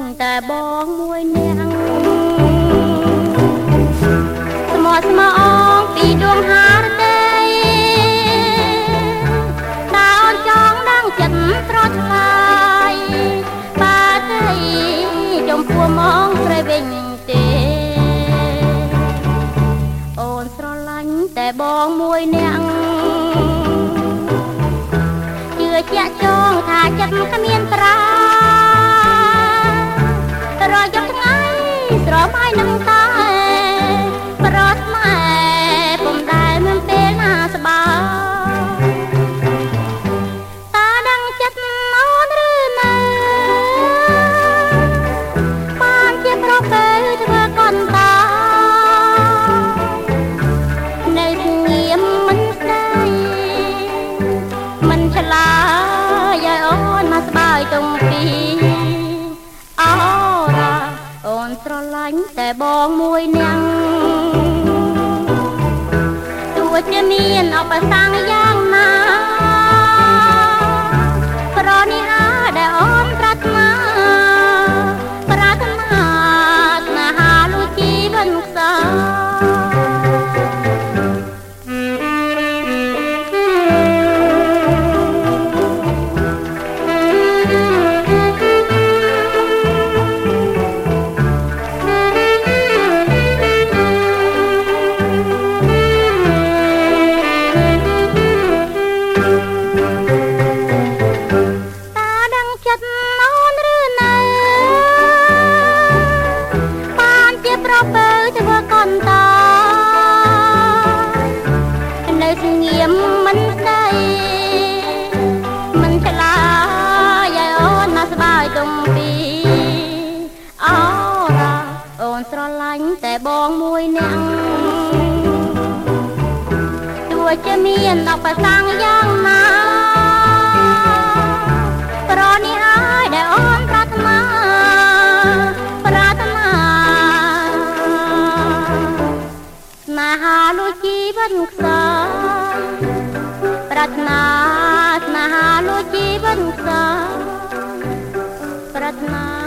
តែបងមួយនាក់ស្មោះស្មោះអងពីដួងហារទេដើរចង់ដឹងចិត្តស្រស់ថ្លៃបាទេចំពោះមកព្រៃវិញទេអូនស្រឡាញ់តែបងមួយនាក់ជឿជាក់ចងថាចិត្តគ្មានប្រារយប់ថ្ងៃស្រមៃនឹងតែប្រត់ម៉ែពុំដែលមានពេលណាស្បើតាដឹងចិត្តអូនឬនៅបានជាប្រពើធ្វើកន្តានៅស្ងៀមមិនស្ដីមិនឆ្លើយឲ្យអូនមកស្បើយតុងពីអូនស្រឡាញ់តែបងមួយនាក់ទោះជាមានអបសាំងយ៉ាងណាប្រនេះហាដែលអូនប្រាថ្នាស្នេហាលួចជីវិតខ្សោមិនស្ដីមិនឆ្លើយឲ្យអូនមកស្បើយតុងពីអូរ៉ាអូនស្រឡាញ់តែបងមួយនាក់ទោះជាមានអបសាំងយ៉ាងណាប្រនេះហើយដែលអូនប្រាថ្នាស្នេហាលួចជីវិតខ្សោប្រាថ្នាស្នេហាលួចជីវិតខ្សោប្រាថ្នា